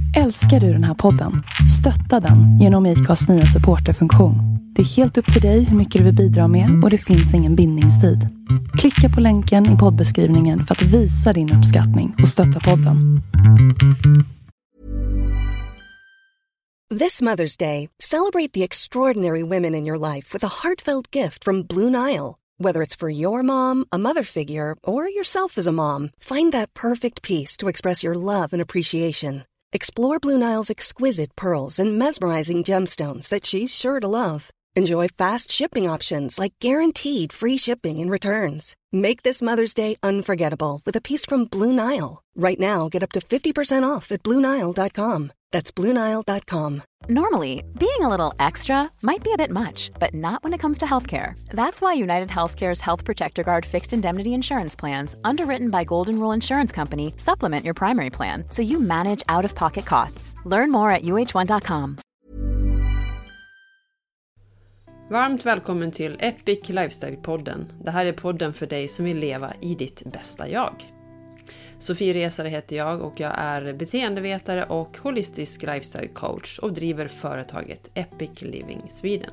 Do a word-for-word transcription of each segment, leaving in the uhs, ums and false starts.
Älskar du den här podden? Stötta den genom I C A:s nya supporterfunktion. Det är helt upp till dig hur mycket du vill bidra med och det finns ingen bindningstid. Klicka på länken i poddbeskrivningen för att visa din uppskattning och stötta podden. This Mother's Day, celebrate the extraordinary women in your life with a heartfelt gift from Blue Nile. Whether it's for your mom, a mother figure, or yourself as a mom, find that perfect piece to express your love and appreciation. Explore Blue Nile's exquisite pearls and mesmerizing gemstones that she's sure to love. Enjoy fast shipping options like guaranteed free shipping and returns. Make this Mother's Day unforgettable with a piece from Blue Nile. Right now, get up to fifty percent off at blue nile dot com. That's blue nile dot com. Normally, being a little extra might be a bit much, but not when it comes to healthcare. That's why United Healthcare's Health Protector Guard fixed indemnity insurance plans, underwritten by Golden Rule Insurance Company, supplement your primary plan so you manage out-of-pocket costs. Learn more at u h one dot com. Varmt välkommen till Epic Lifestyle-podden. Det här är podden för dig som vill leva i ditt bästa jag. Sofie Resare heter jag och jag är beteendevetare och holistisk lifestyle coach och driver företaget Epic Living Sweden.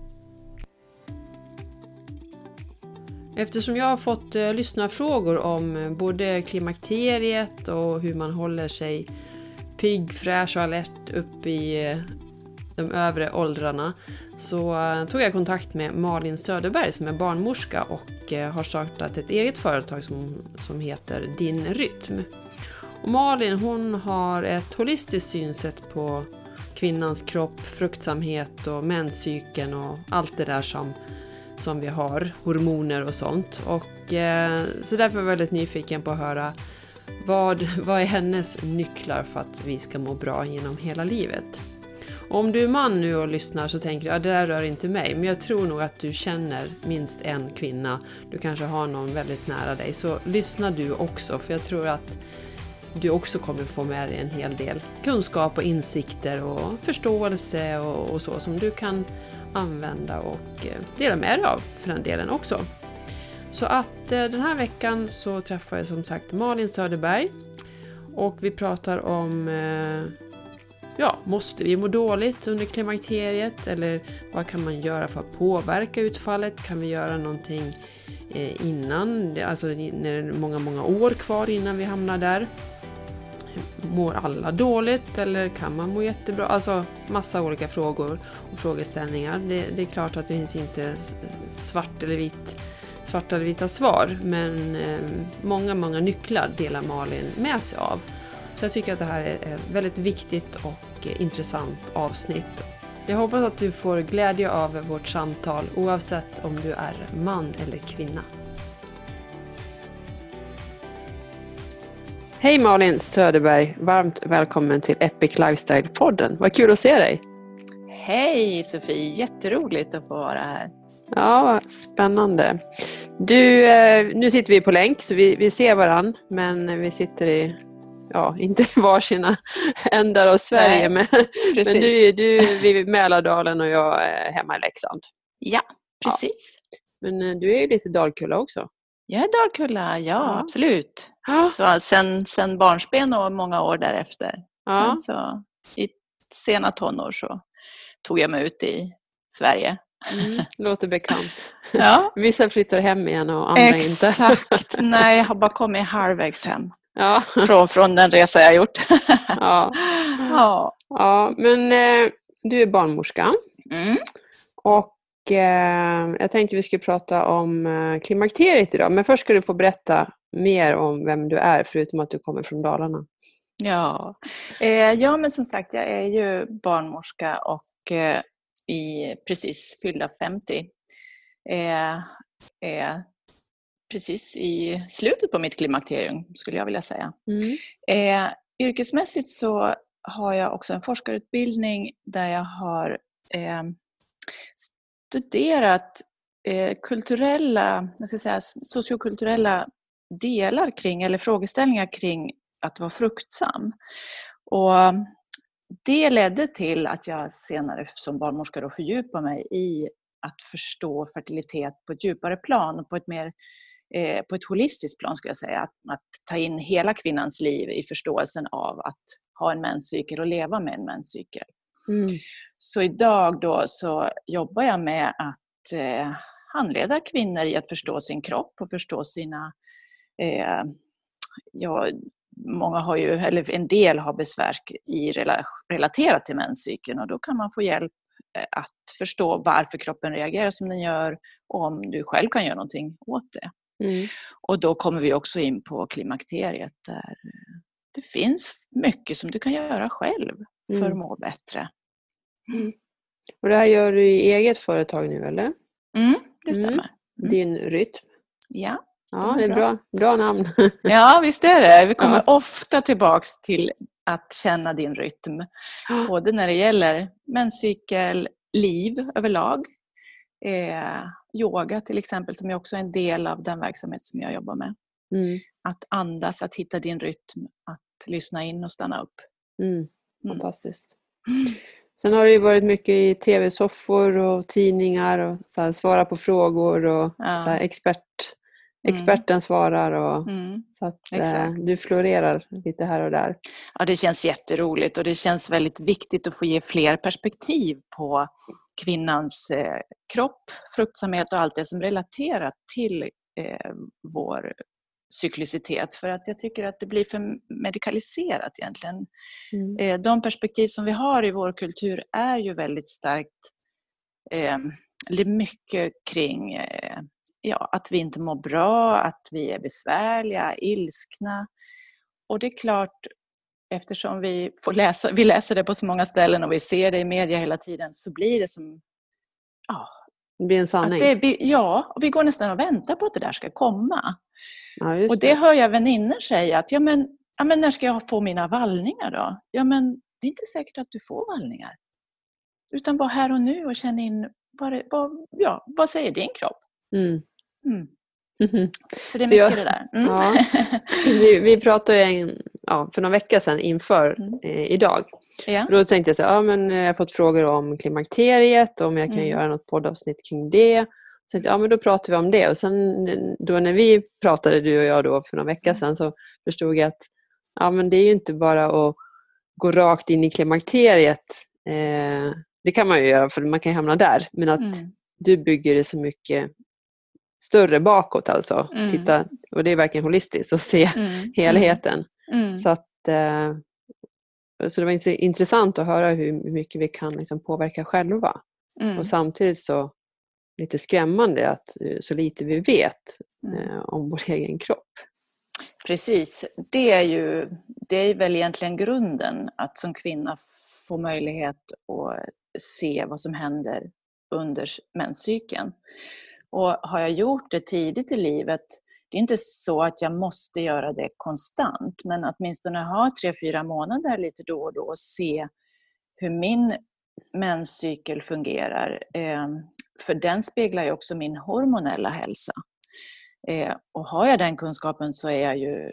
Eftersom jag har fått uh, lyssna frågor om uh, både klimakteriet och hur man håller sig pigg, fräsch och alert upp i uh, de övre åldrarna, så uh, tog jag kontakt med Malin Söderberg som är barnmorska och uh, har startat ett eget företag som, som heter Din Rytm. Och Malin, hon har ett holistiskt synsätt på kvinnans kropp, fruktsamhet och menscykeln och allt det där som, som vi har, hormoner och sånt. Och uh, så därför är jag väldigt nyfiken på att höra vad, vad är hennes nycklar för att vi ska må bra genom hela livet. Om du är man nu och lyssnar så tänker jag, ja, det där rör inte mig. Men jag tror nog att du känner minst en kvinna. Du kanske har någon väldigt nära dig. Så lyssna du också, för jag tror att du också kommer få med dig en hel del kunskap och insikter och förståelse och, och så som du kan använda och dela med dig av för den delen också. Så att den här veckan så träffar jag som sagt Malin Söderberg. Och vi pratar om... Ja, måste vi må dåligt under klimakteriet? Eller vad kan man göra för att påverka utfallet? Kan vi göra någonting eh, innan? Alltså när det är många, många år kvar innan vi hamnar där. Mår alla dåligt? Eller kan man må jättebra? Alltså massa olika frågor och frågeställningar. Det, det är klart att det finns inte svart eller vitt, svart eller vita svar. Men eh, många, många nycklar delar Malin med sig av. Så jag tycker att det här är ett väldigt viktigt och intressant avsnitt. Jag hoppas att du får glädje av vårt samtal oavsett om du är man eller kvinna. Hej Malin Söderberg, varmt välkommen till Epic Lifestyle-podden. Vad kul att se dig. Hej Sofie, jätteroligt att få vara här. Ja, spännande. Du, nu sitter vi på länk så vi, vi ser varann, men vi sitter i... Ja, inte varsina ändar av Sverige. Nej, men, men du, du är i Mälardalen och jag är hemma i Leksand. Ja, precis. Ja. Men du är ju lite Dalkulla också. Jag är Dalkulla, ja, ja. Absolut. Ja. Så sen, sen barnsben och många år därefter. Ja. Sen så i sena tonår så tog jag mig ut i Sverige. Mm, låter bekant. Ja. Vissa flyttar hem igen och andra Exakt. inte. Exakt, nej jag har bara kommit halvvägs hem. Ja. Från, från den resa jag gjort. Ja. Ja. Ja, men eh, du är barnmorska. Mm. Och eh, jag tänkte vi skulle prata om eh, klimakteriet idag. Men först ska du få berätta mer om vem du är, förutom att du kommer från Dalarna. Ja, eh, ja men som sagt jag är ju barnmorska och eh, i precis fyllda femtio. Eh, eh, precis i slutet på mitt klimakterium skulle jag vilja säga. Mm. Eh, yrkesmässigt så har jag också en forskarutbildning där jag har eh, studerat eh, kulturella, jag ska säga, sociokulturella delar kring, eller frågeställningar kring att vara fruktsam. Och det ledde till att jag senare som barnmorska då fördjupade mig i att förstå fertilitet på ett djupare plan och på ett mer eh, på ett holistiskt plan skulle jag säga. Att, att ta in hela kvinnans liv i förståelsen av att ha en menscykel och leva med en menscykel. Mm. Så idag då så jobbar jag med att eh, handleda kvinnor i att förstå sin kropp och förstå sina... Eh, ja, många har ju, eller en del har besvär i rela, relaterat till menscykeln, och då kan man få hjälp att förstå varför kroppen reagerar som den gör och om du själv kan göra någonting åt det. Mm. Och då kommer vi också in på klimakteriet där det finns mycket som du kan göra själv för Mm. att må bättre. Mm. Och det här gör du i eget företag nu, eller? Mm, det Mm. stämmer. Mm. Din rytm. Ja, Ja, det är bra, bra namn. ja, visst är det. Vi kommer Ja. ofta tillbaks till att känna din rytm. Både när det gäller menscykel, liv överlag. Eh, yoga till exempel, som är också en del av den verksamhet som jag jobbar med. Mm. Att andas, att hitta din rytm, att lyssna in och stanna upp. Mm. Mm. Fantastiskt. Sen har det ju varit mycket i tv-soffor och tidningar och så här, svara på frågor och Ja. så här, expert, experten mm. svarar och Mm. så att eh, du florerar lite här och där. Ja, det känns jätteroligt och det känns väldigt viktigt att få ge fler perspektiv på kvinnans eh, kropp, fruktsamhet och allt det som relaterar till eh, vår cyklicitet. För att jag tycker att det blir för medikaliserat egentligen. Mm. Eh, de perspektiv som vi har i vår kultur är ju väldigt starkt, eh, det är mycket kring eh, ja, att vi inte mår bra, att vi är besvärliga, ilskna. Och det är klart, eftersom vi får läsa, vi läser det på så många ställen och vi ser det i media hela tiden, så blir det som... Ja, det blir en sanning. Att det, ja, och vi går nästan och väntar på att det där ska komma. Ja, just och det, det hör jag vänner säga att ja men, ja men när ska jag få mina vallningar då? Ja men det är inte säkert att du får vallningar. Utan var här och nu och känn in, vad, vad, ja, vad säger din kropp? Mm. Mm. Mm-hmm. Så det är mycket jag, det där. Mm. Ja. Vi, vi pratade en, ja, för några veckor sedan inför mm. eh, idag. Ja. Då tänkte jag så här, ja, men jag har fått frågor om klimakteriet, om jag kan mm. göra något poddavsnitt kring det. Så tänkte jag, ja men då pratar vi om det. Och sen då när vi pratade, du och jag då för några veckor sedan, så förstod jag att ja, men det är ju inte bara att gå rakt in i klimakteriet. Eh, det kan man ju göra för man kan hamna där. Men att Mm. du bygger det så mycket större bakåt alltså. Mm. Titta, och det är verkligen holistiskt att se Mm. helheten. Mm. Så att eh, så det var så intressant att höra hur mycket vi kan liksom påverka själva. Mm. Och samtidigt så lite skrämmande att så lite vi vet Mm. eh, om vår egen kropp. Precis, det är ju det är väl egentligen grunden, att som kvinna få möjlighet att se vad som händer under menscykeln. Och har jag gjort det tidigt i livet, det är inte så att jag måste göra det konstant, men åtminstone ha tre, fyra månader lite då och då och se hur min menscykel fungerar. För den speglar ju också min hormonella hälsa. Och har jag den kunskapen så är jag ju,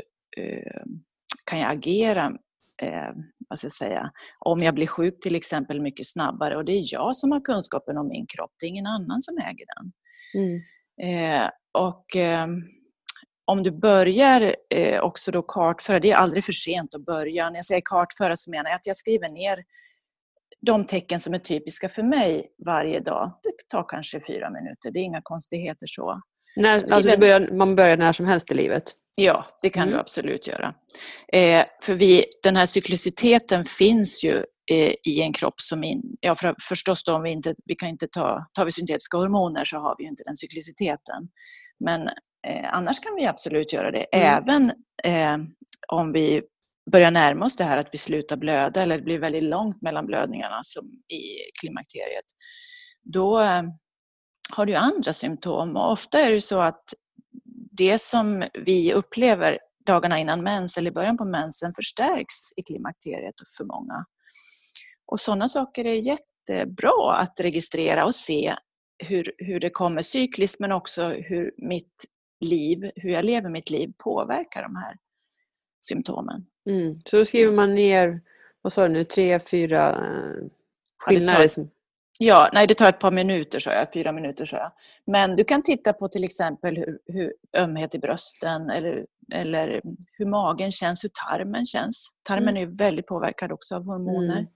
kan jag agera, vad ska jag säga, om jag blir sjuk till exempel mycket snabbare. Och det är jag som har kunskapen om min kropp, det är ingen annan som äger den. Mm. Eh, och eh, om du börjar eh, också då kartföra, det är aldrig för sent att börja. När jag säger kartföra så menar jag att jag skriver ner de tecken som är typiska för mig varje dag. Det tar kanske fyra minuter, det är inga konstigheter så. När, alltså det börjar, man börjar när som helst i livet? Ja, det kan mm. du absolut göra. Eh, för vi, den här cykliciteten finns ju eh, i en kropp som... In, ja, för, förstås då om vi inte... Vi kan inte ta... Tar vi syntetiska hormoner så har vi ju inte den cykliciteten. Men eh, annars kan vi absolut göra det. Mm. Även eh, om vi börjar närma oss det här att vi slutar blöda eller det blir väldigt långt mellan blödningarna som i klimakteriet. Då eh, har du andra symptom. Och ofta är det så att det som vi upplever dagarna innan mens eller i början på mensen förstärks i klimakteriet för många. Och sådana saker är jättebra att registrera och se hur, hur det kommer cykliskt, men också hur mitt liv, hur jag lever mitt liv påverkar de här symptomen. Mm. Så då skriver man ner, vad sa du nu, tre, fyra eh, skillnader som, Ja, nej det tar ett par minuter så jag, fyra minuter så jag. Men du kan titta på till exempel hur, hur ömhet i brösten eller, eller hur magen känns, hur tarmen känns. Tarmen är väldigt påverkad också av hormoner.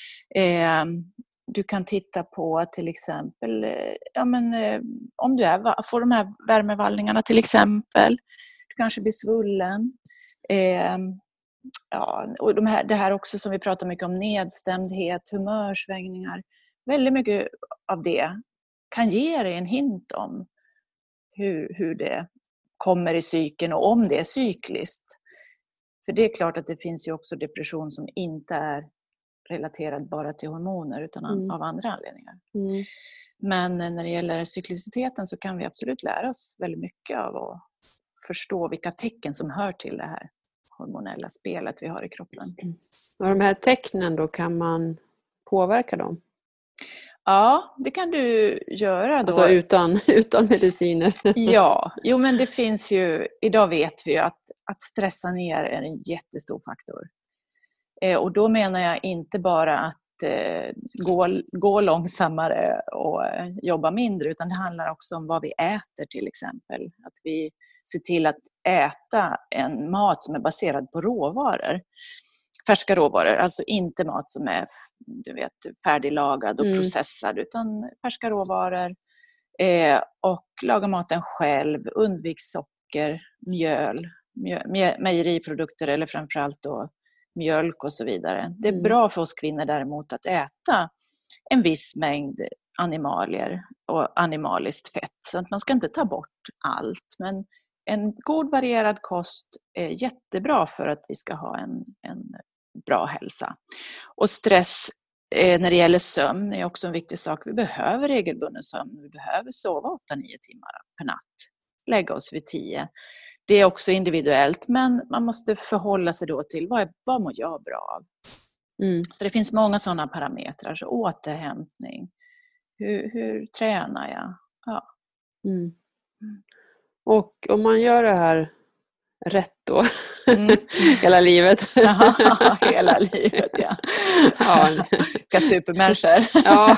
Mm. Eh, du kan titta på till exempel, eh, ja men eh, om du är, får de här värmevallningarna till exempel. Du kanske blir svullen. Eh, ja, och de här, det här också som vi pratar mycket om, nedstämdhet, humörsvängningar. Väldigt mycket av det kan ge dig en hint om hur, hur det kommer i cykeln och om det är cykliskt. För det är klart att det finns ju också depression som inte är relaterad bara till hormoner utan mm. av andra anledningar. Mm. Men när det gäller cykliciteten så kan vi absolut lära oss väldigt mycket av att förstå vilka tecken som hör till det här hormonella spelet vi har i kroppen. Och de här tecknen då, kan man påverka dem? Ja, det kan du göra då. Alltså utan, utan mediciner? Ja, jo men det finns ju, idag vet vi ju att, att stressa ner är en jättestor faktor. Eh, och då menar jag inte bara att eh, gå, gå långsammare och eh, jobba mindre, utan det handlar också om vad vi äter till exempel. Att vi ser till att äta en mat som är baserad på råvaror. Färska råvaror, alltså inte mat som är du vet, färdiglagad och mm. processad, utan färska råvaror. Eh, och laga maten själv, undvik socker, mjöl, mjö, mejeriprodukter eller framförallt då mjölk och så vidare. Det är mm. bra för oss kvinnor däremot att äta en viss mängd animalier och animaliskt fett. Så att man ska inte ta bort allt, men en god varierad kost är jättebra för att vi ska ha en, en bra hälsa. Och stress eh, när det gäller sömn är också en viktig sak. Vi behöver regelbunden sömn. Vi behöver sova åtta nio timmar per natt. Lägga oss vid tio. Det är också individuellt, men man måste förhålla sig då till vad, är, vad mår jag bra av. Mm. Så det finns många sådana parametrar. Så återhämtning. Hur, hur tränar jag? Ja. Mm. Mm. Och om man gör det här rätt då, mm. hela livet. Ja, hela livet, ja. ja. Vilka supermänniskor. Ja,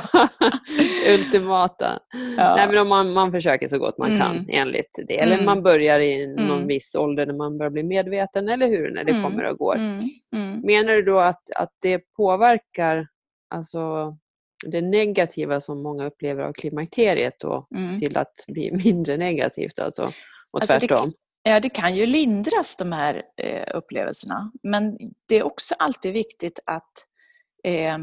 ultimata. Ja. Nej, men om man, man försöker så gott man mm. kan enligt det. Eller mm. man börjar i någon mm. viss ålder när man börjar bli medveten, eller hur, när det mm. kommer och går. Mm. Mm. Menar du då att, att det påverkar alltså det negativa som många upplever av klimakteriet då, mm. till att bli mindre negativt alltså, och alltså tvärtom? Det, ja, det kan ju lindras de här eh, upplevelserna, men det är också alltid viktigt att eh,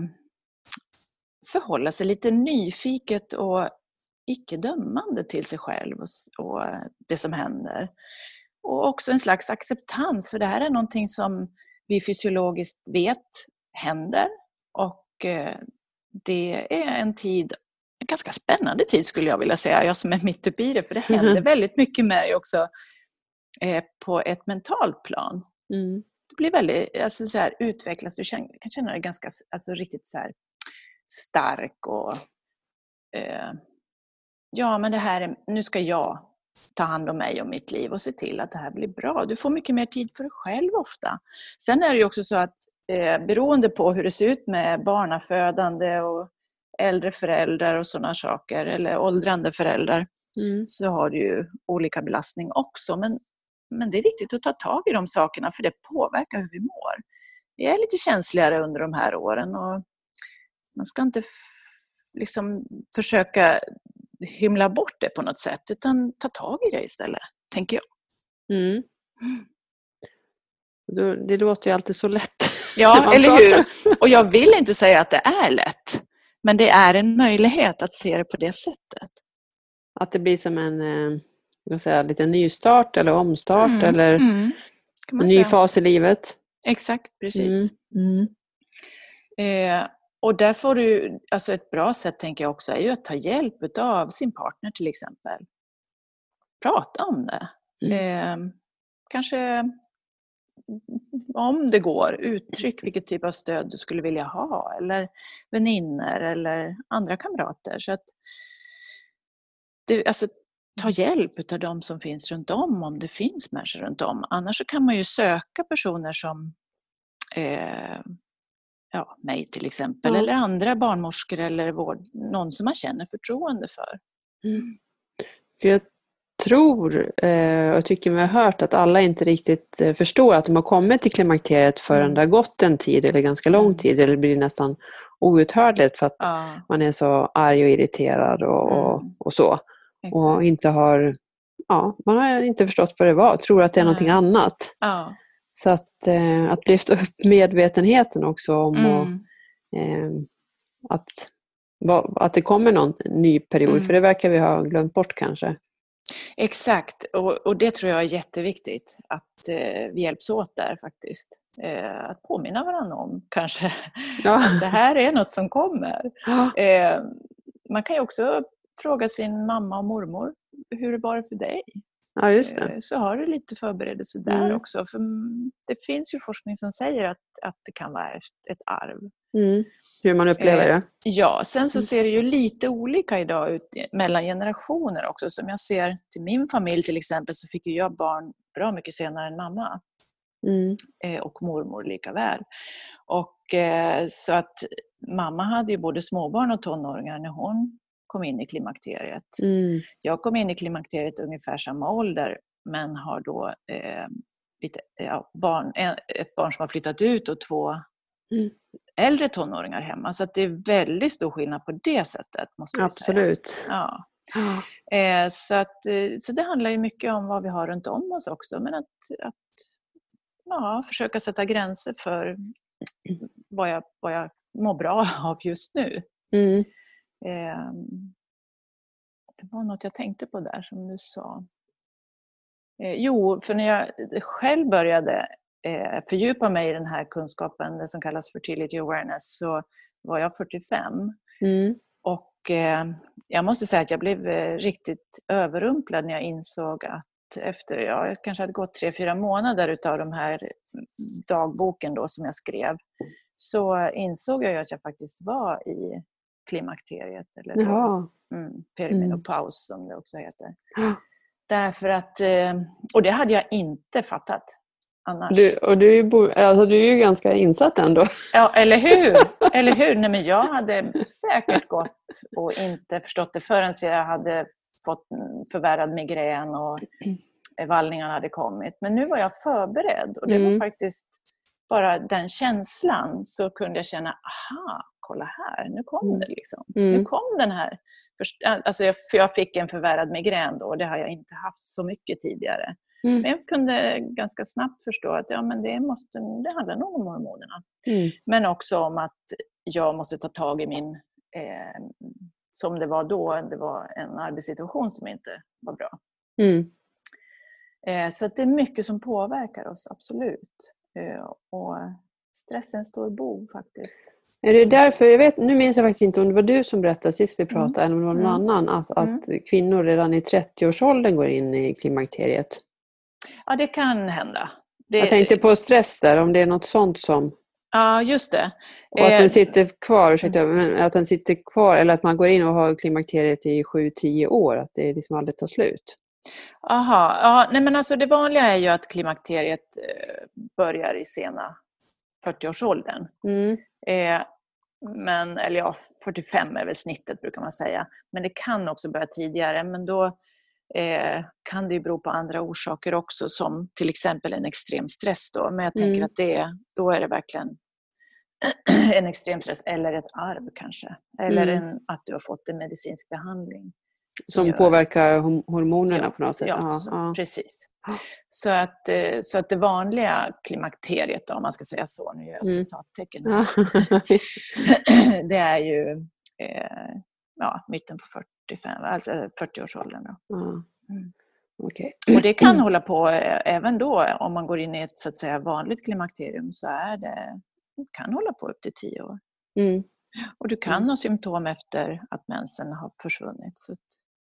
förhålla sig lite nyfiket och icke-dömande till sig själv och, och det som händer. Och också en slags acceptans, för det här är någonting som vi fysiologiskt vet händer, och eh, det är en tid, en ganska spännande tid skulle jag vilja säga, jag som är mitt uppe i det, för det händer mm. väldigt mycket med dig också eh, på ett mentalt plan. Mm. Det blir väldigt, alltså så här, utvecklas, du kan känna dig ganska, alltså riktigt så här stark och eh, ja men det här är, nu ska jag ta hand om mig och mitt liv och se till att det här blir bra. Du får mycket mer tid för dig själv ofta. Sen är det ju också så att eh, beroende på hur det ser ut med barnafödande och äldre föräldrar och sådana saker, eller åldrande föräldrar, mm. så har du ju olika belastning också. Men, men det är viktigt att ta tag i de sakerna, för det påverkar hur vi mår. Vi är lite känsligare under de här åren, och man ska inte f- liksom försöka hymla bort det på något sätt, utan ta tag i det istället, tänker jag. Mm. Mm. Det låter ju alltid så lätt. Ja, eller hur? Och jag vill inte säga att det är lätt, men det är en möjlighet att se det på det sättet. Att det blir som en jag säga, lite nystart eller omstart mm. eller mm. en ny säga. Fas i livet. Exakt, precis. Mm. Mm. Eh, Och där får du, alltså ett bra sätt tänker jag också är ju att ta hjälp av sin partner till exempel. Prata om det. Mm. Eh, kanske om det går, uttryck vilket typ av stöd du skulle vilja ha. Eller vänner eller andra kamrater. Så att det, alltså, ta hjälp av de som finns runt om, om det finns människor runt om. Annars så kan man ju söka personer som... Eh, ja, mig till exempel. Ja. Eller andra barnmorskor eller vård, någon som man känner förtroende för. Mm. För jag tror eh, och tycker mig ha hört att alla inte riktigt eh, förstår att de har kommit till klimakteriet förrän Mm. det har gått en tid eller ganska lång Mm. tid. Eller blir nästan outhärdligt för att Ja. man är så arg och irriterad och, och, Mm. och så. Exakt. Och inte har, ja, man har inte förstått vad det var. Tror att det är Nej. någonting annat. Ja. Så att, eh, att lyfta upp medvetenheten också om och, Mm. eh, att, va, att det kommer någon ny period. Mm. För det verkar vi ha glömt bort kanske. Exakt, och, och det tror jag är jätteviktigt att eh, vi hjälps åt där faktiskt. Eh, att påminna varandra om kanske Ja. att det här är något som kommer. Ja. Eh, man kan ju också fråga sin mamma och mormor, hur var det för dig? Ja, just det. Eh, så har du lite förberedelse där Mm. också. För det finns ju forskning som säger att, att det kan vara ett, ett arv. Mm. Hur man upplever Eh, det. Ja, sen så Mm. ser det ju lite olika idag ut mellan generationer också. Som jag ser till min familj till exempel, så fick ju jag barn bra mycket senare än mamma. Mm. Eh, och mormor lika väl. Och eh, så att mamma hade ju både småbarn och tonåringar när hon kom in i klimakteriet. Mm. Jag kom in i klimakteriet ungefär samma ålder, men har då eh, lite, ja, barn, ett barn som har flyttat ut och två Mm. äldre tonåringar hemma. Så att det är väldigt stor skillnad på det sättet, måste jag Absolut. säga. Ja. Ja. Eh, så, att, eh, så det handlar ju mycket om vad vi har runt om oss också. Men att, att ja, försöka sätta gränser för vad jag, vad jag mår bra av just nu. Mm. Eh, det var något jag tänkte på där som du sa. Eh, jo, för när jag själv började eh, fördjupa mig i den här kunskapen, det som kallas fertility awareness, så var jag fyrtiofem. Mm. Och eh, jag måste säga att jag blev eh, riktigt överrumplad när jag insåg att efter, ja, jag kanske hade gått tre, fyra månader utav de här dagboken då som jag skrev, så insåg jag ju att jag faktiskt var i klimakteriet, eller då, Jaha. mm, perimenopaus som det också heter. Ja. Därför att, eh, och det hade jag inte fattat annars. Du, och du, bo, alltså, du är ju ganska insatt ändå. Ja, eller hur? Eller hur? Nej, men jag hade säkert gått och inte förstått det förrän jag hade fått förvärrad migrän och vallningarna hade kommit. Men nu var jag förberedd, och det Mm. var faktiskt bara den känslan, så kunde jag känna, aha, kolla här, nu kom Mm. det liksom. Mm. Nu kom den här. Alltså jag, för jag fick en förvärrad migrän då, och det har jag inte haft så mycket tidigare. Mm. Men jag kunde ganska snabbt förstå att ja, men det, måste, det handlar nog om hormonerna. Mm. Men också om att jag måste ta tag i min, eh, som det var då, det var en arbetssituation som inte var bra. Mm. Eh, så att det är mycket som påverkar oss, absolut. Eh, och stress är en stor bov faktiskt. Är det därför, jag vet, nu minns jag faktiskt inte om det var du som berättade sist vi pratade, eller om det var någon Mm. annan, att, Mm. att kvinnor redan i trettioårsåldern går in i klimakteriet. Ja, det kan hända. Det, Jag tänkte på stress där, om det är något sånt som... Ja, just det. Och att Eh, den sitter kvar, ursäkta, men att den sitter kvar, eller att man går in och har klimakteriet i sju till tio år, att det liksom aldrig tar slut. Aha, ja, nej men alltså det vanliga är ju att klimakteriet eh, börjar i sena fyrtioårsåldern. Mm. Eh, men, eller ja, fyrtiofem är väl snittet brukar man säga. Men det kan också börja tidigare, men då eh, kan det ju bero på andra orsaker också, som till exempel en extrem stress då. Men jag tänker Mm. att det, då är det verkligen en extrem stress, eller ett arv kanske. Eller Mm. en, att du har fått en medicinsk behandling. Som gör- påverkar hom- hormonerna Ja, på något sätt. Ja, Ja, så, ja. precis. Ja. Så att, eh, så att det vanliga klimakteriet då, om man ska säga så, nu gör jag Mm. citattecken här, Ja. det är ju eh, ja, mitten på fyrtiofem, alltså fyrtioårsåldern då. Ja. Mm. Okej. Och det kan hålla på eh, även då, om man går in i ett så att säga vanligt klimakterium, så är det, det kan hålla på upp till tio år. Mm. Och du kan Mm. ha symptom efter att mensen har försvunnit. Så att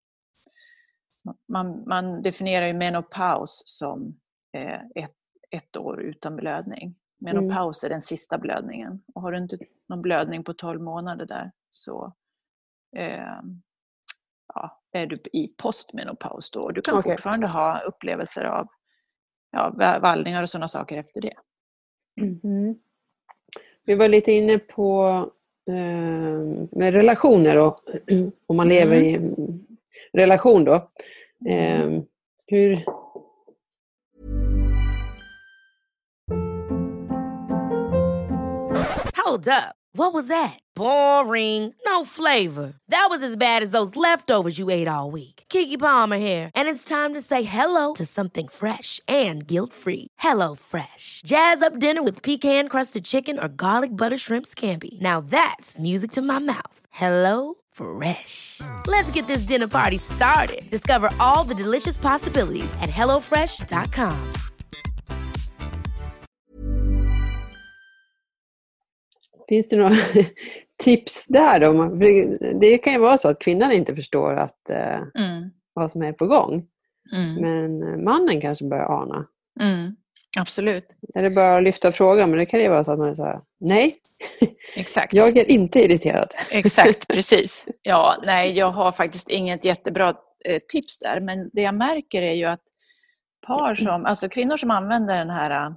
man, man definierar ju menopaus som eh, ett, ett år utan blödning. Menopaus är den sista blödningen. Och har du inte någon blödning på tolv månader där, så eh, ja, är du i postmenopaus då. Du kan Okej. fortfarande ha upplevelser av ja, vallningar och sådana saker efter det. Mm. Vi var lite inne på eh, med relationer och om man lever i en relation då. Eh, hur... Hold up. What was that? Boring. No flavor. That was as bad as those leftovers you ate all week. Keke Palmer here, and it's time to say hello to something fresh and guilt-free. Hello Fresh. Jazz up dinner with pecan-crusted chicken or garlic butter shrimp scampi. Now that's music to my mouth. Hello Fresh. Let's get this dinner party started. Discover all the delicious possibilities at hello fresh dot com. Finns det några tips där då? Det kan ju vara så att kvinnan inte förstår att, eh, mm. vad som är på gång. Mm. Men mannen kanske börjar ana. Mm. Absolut. Eller bara lyfta frågan, men det kan ju vara så att man är så här, nej. Exakt. Jag är inte irriterad. Exakt, precis. Ja, nej, jag har faktiskt inget jättebra eh, tips där. Men det jag märker är ju att par som, alltså kvinnor som använder den här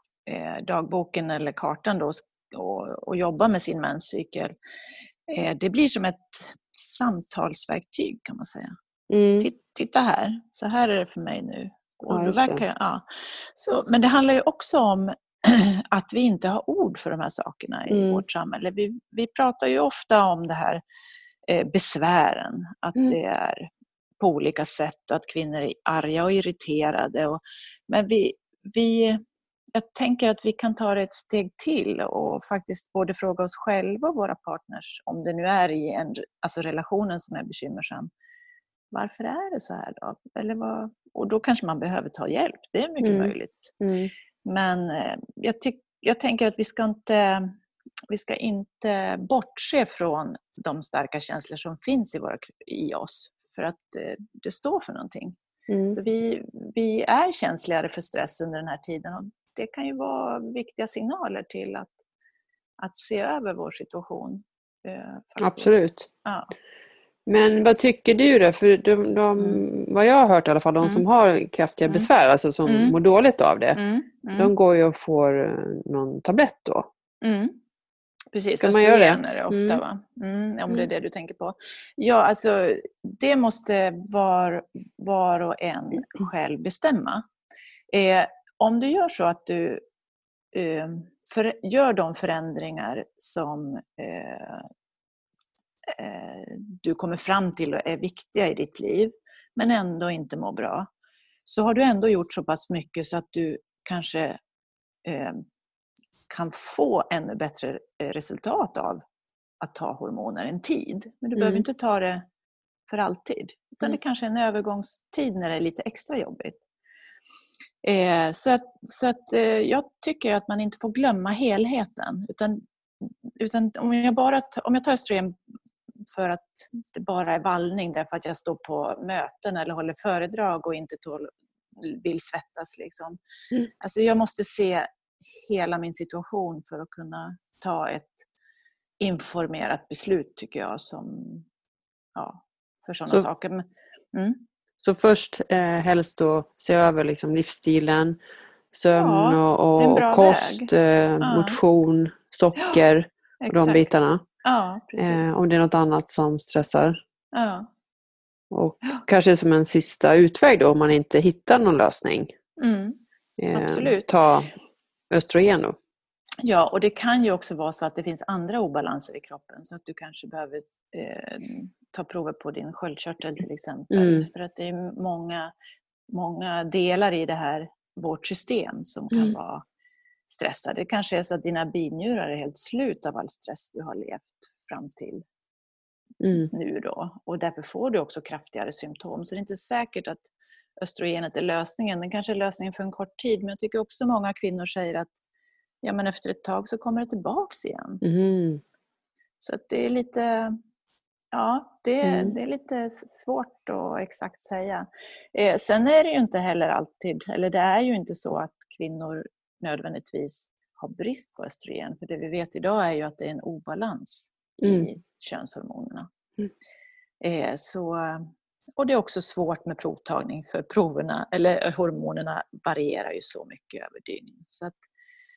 eh, dagboken eller kartan då, och, och jobba med sin menscykel, eh, det blir som ett samtalsverktyg kan man säga. Mm. Titta här, så här är det för mig nu. Och ja, verkar, det. Ja. Så, men det handlar ju också om att vi inte har ord för de här sakerna i mm. vårt samhälle. Vi, vi pratar ju ofta om det här eh, besvären, att mm. det är på olika sätt, att kvinnor är arga och irriterade. Och, men vi, vi Jag tänker att vi kan ta det ett steg till och faktiskt både fråga oss själva och våra partners, om det nu är i en, alltså relationen som är bekymmersam. Varför är det så här då? Eller vad, och då kanske man behöver ta hjälp. Det är mycket mm. möjligt. Mm. Men eh, jag, tyck, jag tänker att vi ska inte, vi ska inte bortse från de starka känslor som finns i, våra, i oss. För att eh, det står för någonting. Mm. För vi, vi är känsligare för stress under den här tiden. Och det kan ju vara viktiga signaler till att, att se över vår situation. Eh, Absolut. Ja. Men vad tycker du då? För de, de, mm. vad jag har hört i alla fall, de mm. som har kraftiga besvär, alltså som mm. mår dåligt av det, mm. Mm. de går ju och får någon tablett då. Mm. Precis, ska man göra det? Är det ofta, mm. va? Mm, om det är det du tänker på. Ja, alltså det måste var, var och en själv bestämma. Eh, om du gör så att du eh, för, gör de förändringar som eh, eh, du kommer fram till och är viktiga i ditt liv, men ändå inte mår bra, så har du ändå gjort så pass mycket så att du kanske eh, kan få ännu bättre resultat av att ta hormoner en tid. Men du mm. behöver inte ta det för alltid. Utan mm. det kanske är en övergångstid när det är lite extra jobbigt. Eh, så att, så att eh, jag tycker att man inte får glömma helheten. Utan, utan om, jag bara ta, om jag tar östrogen för att det bara är vallning därför att jag står på möten eller håller föredrag och inte tål, vill svettas. Liksom. Mm. Alltså jag måste se hela min situation för att kunna ta ett informerat beslut, tycker jag, som ja, för sådana så, saker. Mm. Så först eh, helst då se över liksom livsstilen, sömn ja, och, och kost, eh, ja. motion, socker ja, och de bitarna. Ja, precis. Eh, om det är något annat som stressar. Ja. Och ja. kanske som en sista utväg då, om man inte hittar någon lösning. Mm. Eh, Absolut. Ta östrogen då. Ja, och det kan ju också vara så att det finns andra obalanser i kroppen. Så att du kanske behöver eh, ta prover på din sköldkörtel till exempel. Mm. För att det är många, många delar i det här, vårt system, som kan mm. vara stressade. Det kanske är så att dina binjurar är helt slut av all stress du har levt fram till mm. nu då. Och därför får du också kraftigare symptom. Så det är inte säkert att östrogenet är lösningen. Den kanske är lösningen för en kort tid. Men jag tycker också många kvinnor säger att ja, men efter ett tag så kommer det tillbaks igen. Mm. Så att det är lite, ja, det är, mm. det är lite svårt att exakt säga. Eh, sen är det ju inte heller alltid, eller det är ju inte så att kvinnor nödvändigtvis har brist på östrogen. För det vi vet idag är ju att det är en obalans mm. i könshormonerna. Mm. Eh, så, och det är också svårt med provtagning, för proverna, eller hormonerna varierar ju så mycket över dygn. Så att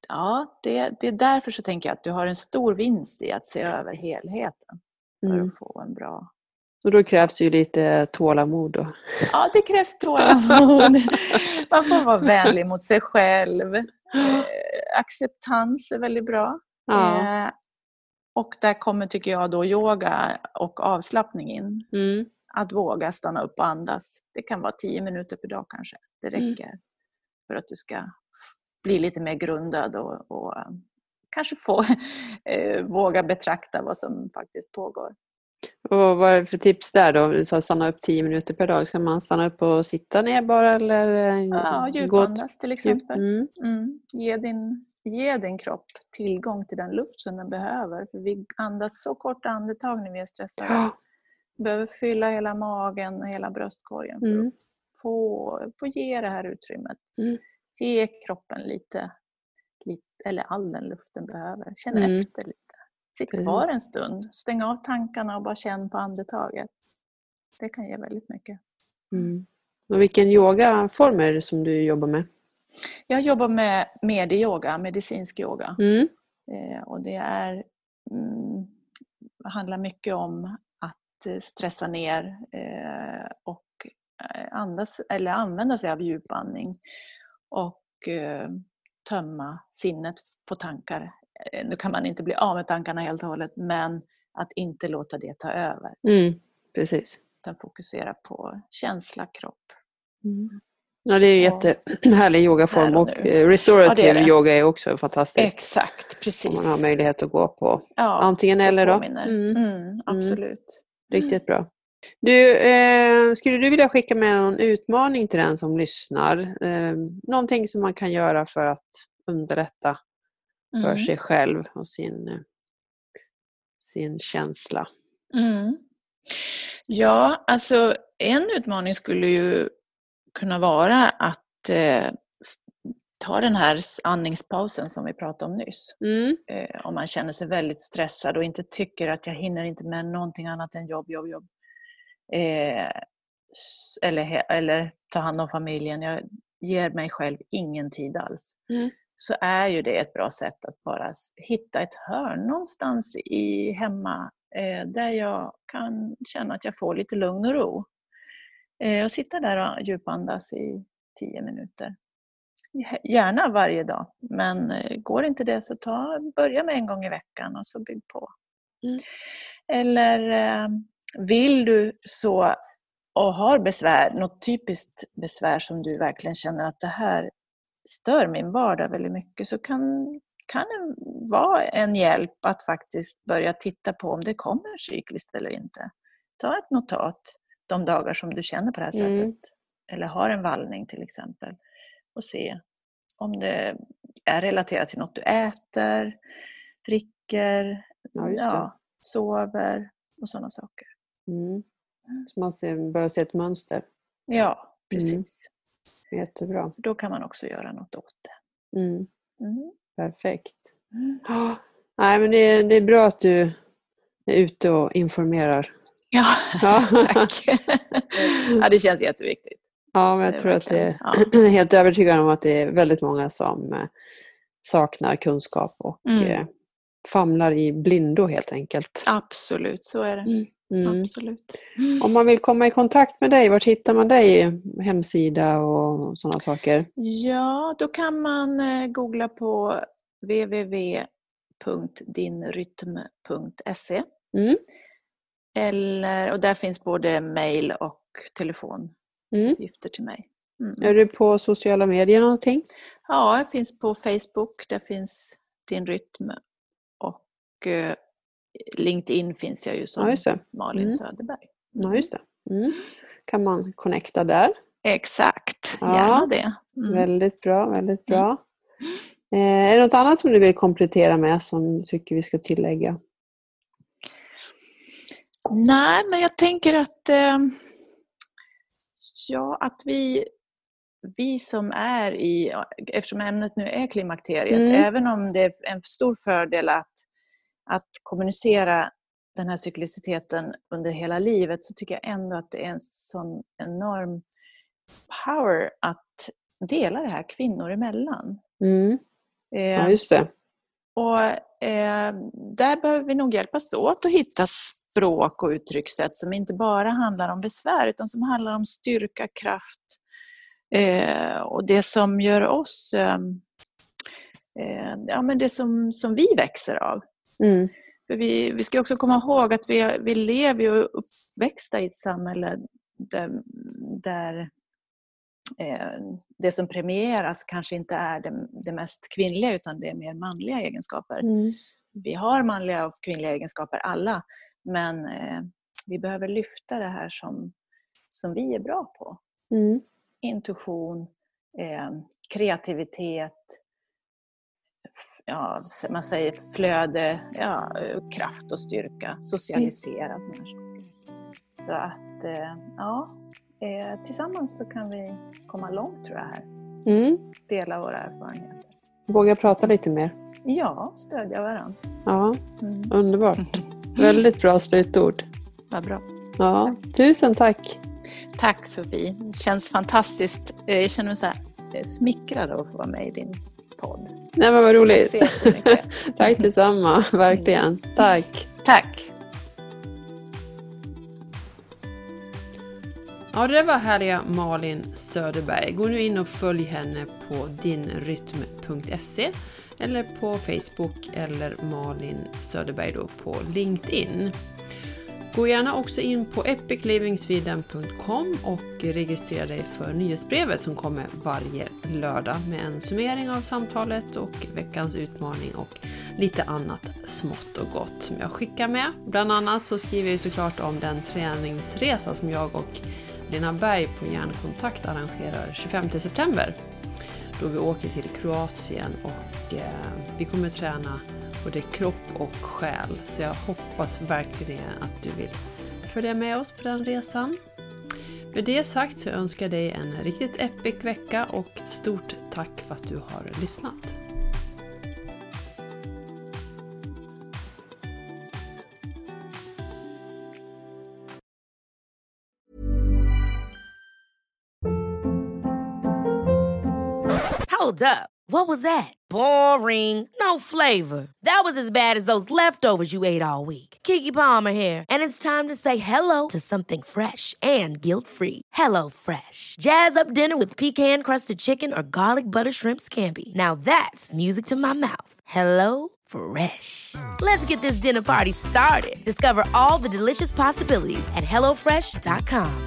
ja, det, det är därför så tänker jag att du har en stor vinst i att se över helheten. För Mm. att få en bra... Och då krävs det ju lite tålamod då. Ja, det krävs tålamod. Man får vara vänlig mot sig själv. Eh, acceptans är väldigt bra. Ja. Eh, och där kommer, tycker jag, då yoga och avslappning in. Mm. Att våga stanna upp och andas. Det kan vara tio minuter per dag kanske. Det räcker mm. för att du ska bli lite mer grundad och, och kanske få eh, våga betrakta vad som faktiskt pågår. Och vad är det för tips där då? Du sa stanna upp tio minuter per dag. Ska man stanna upp och sitta ner bara? Eller ja, djupandas till exempel. Mm. Mm. Ge, din, ge din kropp tillgång till den luft som den behöver. För vi andas så korta andetag när vi är stressade. Ja. Vi behöver fylla hela magen och hela bröstkorgen för Mm. att få, få ge det här utrymmet. Mm. Ge kroppen lite, lite, eller all den luft den behöver. Känn Mm. efter lite. Sitt kvar en stund. Stäng av tankarna och bara känn på andetaget. Det kan ge väldigt mycket. Mm. Och vilken yogaform är det som du jobbar med? Jag jobbar med medyoga, medicinsk yoga. Mm. Eh, och det är, mm, handlar mycket om att stressa ner eh, och andas, eller använda sig av djupandning. Och eh, tömma sinnet på tankar. Nu kan man inte bli av med tankarna helt och hållet, men att inte låta det ta över. Mm, precis. Utan fokusera på känsla, kropp. Mm. Ja, det är ju jättehärlig yogaform och restorative ja, är yoga är också fantastiskt. Exakt, precis. Om man har möjlighet att gå på ja, antingen eller då. Mm. Mm, absolut. Mm. Riktigt bra. Du, eh, skulle du vilja skicka med någon utmaning till den som lyssnar? Eh, någonting som man kan göra för att underlätta för mm. sig själv och sin, sin känsla. Mm. Ja, alltså en utmaning skulle ju kunna vara att eh, ta den här andningspausen som vi pratade om nyss. Mm. Eh, om man känner sig väldigt stressad och inte tycker att jag hinner inte med någonting annat än jobb, jobb, jobb. Eh, eller, eller ta hand om familjen. Jag ger mig själv ingen tid alls. Mm. Så är ju det ett bra sätt att bara hitta ett hörn någonstans i hemma eh, där jag kan känna att jag får lite lugn och ro. Eh, och sitta där och djupandas i tio minuter. Gärna varje dag, men eh, går inte det så ta, börja med en gång i veckan och så bygg på. Mm. Eller eh, vill du så och har besvär, något typiskt besvär som du verkligen känner att det här stör min vardag väldigt mycket, så kan, kan det vara en hjälp att faktiskt börja titta på om det kommer cykliskt eller inte. Ta ett notat de dagar som du känner på det här sättet. Mm. Eller har en vallning till exempel. Och se om det är relaterat till något du äter, dricker, ja, ja, sover och sådana saker. Mm. Så man ser, börjar se ett mönster. Ja, precis. Mm. Jättebra. Då kan man också göra något åt det. Mm. Mm. Perfekt. Mm. Oh, nej, men det är, det är bra att du är ute och informerar. Ja, ja. Tack. Ja, det känns jätteviktigt. Ja, men jag det tror att det är ja. helt övertygad om att det är väldigt många som eh, saknar kunskap och mm. eh, famlar i blindo helt enkelt. Absolut, så är det. Mm. Mm. Absolut. Mm. Om man vill komma i kontakt med dig, var hittar man dig? Hemsida och sådana saker? Ja, då kan man eh, googla på w w w punkt din rytm punkt se. Mm. Eller, och där finns både mail och telefonuppgifter mm. till mig. Mm. Är du på sociala medier någonting? Ja, jag finns på Facebook. Där finns Din Rytm. Och eh, LinkedIn finns jag ju som ja, Malin mm. Söderberg. Mm. Ja, just det. Mm. Kan man connecta där? Exakt, ja, gärna det. Mm. Väldigt bra, väldigt bra. Mm. Eh, är det något annat som du vill komplettera med som du tycker vi ska tillägga? Nej, men jag tänker att eh, ja, att vi vi som är i, eftersom ämnet nu är klimakteriet, mm. även om det är en stor fördel att, att kommunicera den här cykliciteten under hela livet, så tycker jag ändå att det är en sån enorm power att dela det här kvinnor emellan. Mm. Eh, Ja, just det. Och eh, där behöver vi nog hjälpas åt att hitta språk och uttryckssätt som inte bara handlar om besvär utan som handlar om styrka, kraft eh, och det som gör oss, eh, eh, ja men det som, som vi växer av. Mm. För vi, vi ska också komma ihåg att vi, vi lever och uppväxta i ett samhälle där, där eh, det som premieras kanske inte är det, det mest kvinnliga utan det är mer manliga egenskaper. Mm. Vi har manliga och kvinnliga egenskaper alla, men eh, vi behöver lyfta det här som, som vi är bra på. Mm. Intuition, eh, kreativitet, ja, man säger flöde, ja, kraft och styrka, socialisera. Mm. Så att, eh, ja, eh, tillsammans så kan vi komma långt tror jag här. Mm. Dela våra erfarenheter. Våga prata lite mer. Ja, stödja varandra. Ja, Mm. underbart. Väldigt bra slutord. Vad bra. Ja, tusen tack. Tack Sofie. Det känns fantastiskt. Jag känner mig så här smickrad av att få vara med i din podd. Nej men vad roligt. Tack så jättemycket. Tack detsamma, verkligen. Tack. Tack. Ja, det var härliga Malin Söderberg. Gå nu in och följ henne på dinrytm punkt se eller på Facebook eller Malin Söderberg då på LinkedIn. Gå gärna också in på epic living sweden punkt com och registrera dig för nyhetsbrevet som kommer varje lördag med en summering av samtalet och veckans utmaning och lite annat smått och gott som jag skickar med. Bland annat så skriver jag såklart om den träningsresa som jag och Lena Berg på Hjärnkontakt arrangerar tjugofemte september. Då vi åker till Kroatien och eh, vi kommer träna både kropp och själ. Så jag hoppas verkligen att du vill följa med oss på den resan. Med det sagt så önskar jag dig en riktigt epic vecka och stort tack för att du har lyssnat. Hold up. What was that? Boring. No flavor. That was as bad as those leftovers you ate all week. Keke Palmer here, and it's time to say hello to something fresh and guilt-free. Hello Fresh. Jazz up dinner with pecan-crusted chicken or garlic butter shrimp scampi. Now that's music to my mouth. Hello Fresh. Let's get this dinner party started. Discover all the delicious possibilities at hello fresh dot com.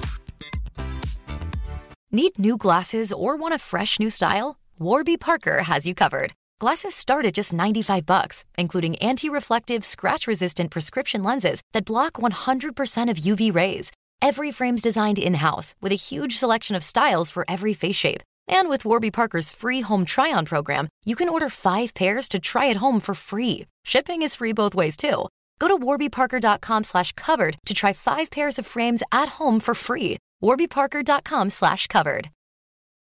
Need new glasses or want a fresh new style? Warby Parker has you covered. Glasses start at just ninety-five bucks, including anti-reflective, scratch-resistant prescription lenses that block one hundred percent of U V rays. Every frame's designed in-house with a huge selection of styles for every face shape. And with Warby Parker's free home try-on program, you can order five pairs to try at home for free. Shipping is free both ways, too. Go to warby parker dot com slash covered to try five pairs of frames at home for free. warby parker dot com slash covered.